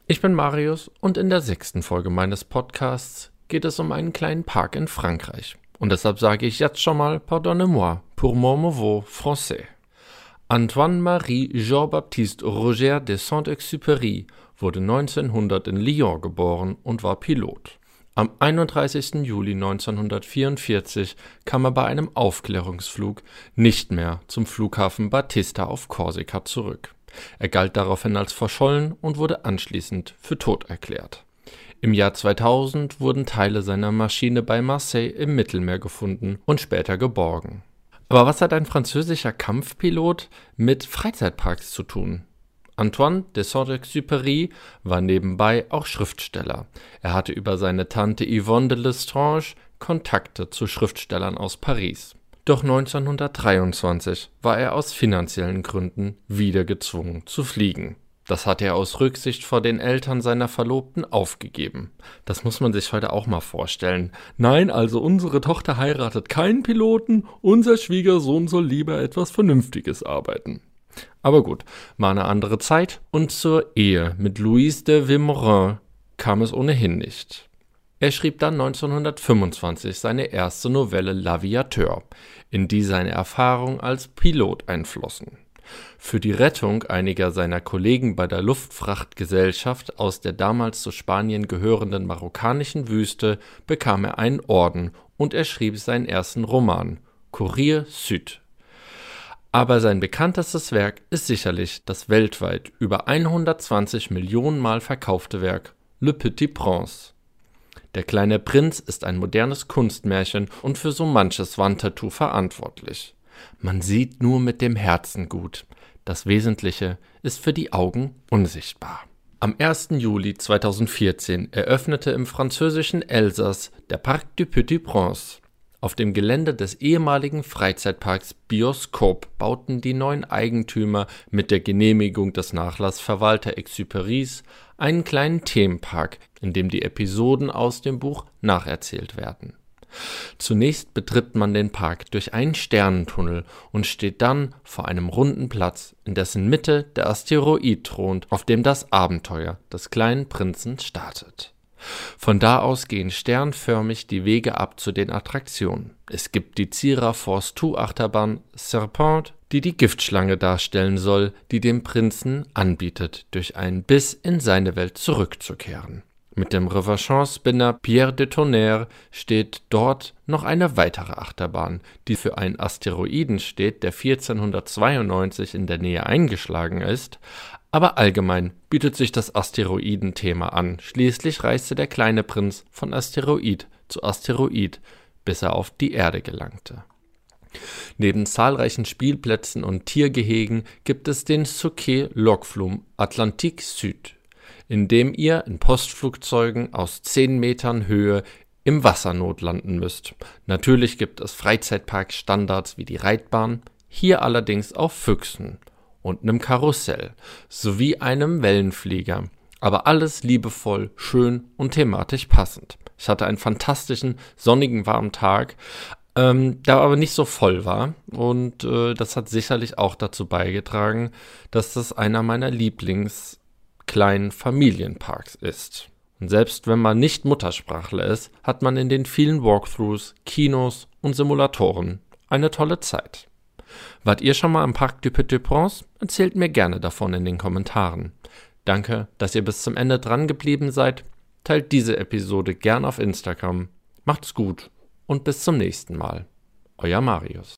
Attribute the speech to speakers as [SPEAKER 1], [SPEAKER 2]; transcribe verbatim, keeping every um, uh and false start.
[SPEAKER 1] Ich bin Marius und in der sechsten Folge meines Podcasts geht es um einen kleinen Park in Frankreich. Und deshalb sage ich jetzt schon mal Pardonnez-moi pour mon mauvais français. Antoine-Marie Jean-Baptiste Roger de Saint-Exupéry wurde neunzehnhundert in Lyon geboren und war Pilot. Am einunddreißigsten Juli neunzehnhundertvierundvierzig kam er bei einem Aufklärungsflug nicht mehr zum Flughafen Batista auf Korsika zurück. Er galt daraufhin als verschollen und wurde anschließend für tot erklärt. Im Jahr zweitausend wurden Teile seiner Maschine bei Marseille im Mittelmeer gefunden und später geborgen. Aber was hat ein französischer Kampfpilot mit Freizeitparks zu tun? Antoine de Saint-Exupéry war nebenbei auch Schriftsteller. Er hatte über seine Tante Yvonne de Lestrange Kontakte zu Schriftstellern aus Paris. Doch neunzehnhundertdreiundzwanzig war er aus finanziellen Gründen wieder gezwungen zu fliegen. Das hat er aus Rücksicht vor den Eltern seiner Verlobten aufgegeben. Das muss man sich heute auch mal vorstellen. Nein, also unsere Tochter heiratet keinen Piloten, unser Schwiegersohn soll lieber etwas Vernünftiges arbeiten. Aber gut, war eine andere Zeit und zur Ehe mit Louise de Vilmorin kam es ohnehin nicht. Er schrieb dann neunzehnhundertfünfundzwanzig seine erste Novelle L'Aviateur, in die seine Erfahrung als Pilot einflossen. Für die Rettung einiger seiner Kollegen bei der Luftfrachtgesellschaft aus der damals zu Spanien gehörenden marokkanischen Wüste bekam er einen Orden und er schrieb seinen ersten Roman, Courrier Sud. Aber sein bekanntestes Werk ist sicherlich das weltweit über hundertzwanzig Millionen Mal verkaufte Werk Le Petit Prince. Der kleine Prinz ist ein modernes Kunstmärchen und für so manches Wandtattoo verantwortlich. Man sieht nur mit dem Herzen gut. Das Wesentliche ist für die Augen unsichtbar. Am ersten Juli zweitausendvierzehn eröffnete im französischen Elsass der Parc du Petit Prince. Auf dem Gelände des ehemaligen Freizeitparks Bioscope bauten die neuen Eigentümer mit der Genehmigung des Nachlassverwalter Exupérys einen kleinen Themenpark, in dem die Episoden aus dem Buch nacherzählt werden. Zunächst betritt man den Park durch einen Sternentunnel und steht dann vor einem runden Platz, in dessen Mitte der Asteroid thront, auf dem das Abenteuer des kleinen Prinzen startet. Von da aus gehen sternförmig die Wege ab zu den Attraktionen. Es gibt die Cira Force zwei Achterbahn Serpent, die die Giftschlange darstellen soll, die dem Prinzen anbietet, durch einen Biss in seine Welt zurückzukehren. Mit dem Reverchon-Spinner Pierre de Tonnerre steht dort noch eine weitere Achterbahn, die für einen Asteroiden steht, der vierzehnhundertzweiundneunzig in der Nähe eingeschlagen ist. Aber allgemein bietet sich das Asteroidenthema an. Schließlich reiste der kleine Prinz von Asteroid zu Asteroid, bis er auf die Erde gelangte. Neben zahlreichen Spielplätzen und Tiergehegen gibt es den Souquet Lokflum Atlantique Sud, in dem ihr in Postflugzeugen aus zehn Metern Höhe im Wasser notlanden müsst. Natürlich gibt es Freizeitpark-Standards wie die Reitbahn, hier allerdings auf Füchsen und einem Karussell sowie einem Wellenflieger, aber alles liebevoll, schön und thematisch passend. Ich hatte einen fantastischen, sonnigen, warmen Tag, ähm, der aber nicht so voll war und äh, das hat sicherlich auch dazu beigetragen, dass das einer meiner Lieblings- kleinen Familienparks ist. Und selbst wenn man nicht Muttersprachler ist, hat man in den vielen Walkthroughs, Kinos und Simulatoren eine tolle Zeit. Wart ihr schon mal am Parc du Petit Prince? Erzählt mir gerne davon in den Kommentaren. Danke, dass ihr bis zum Ende dran geblieben seid. Teilt diese Episode gern auf Instagram. Macht's gut und bis zum nächsten Mal. Euer Marius.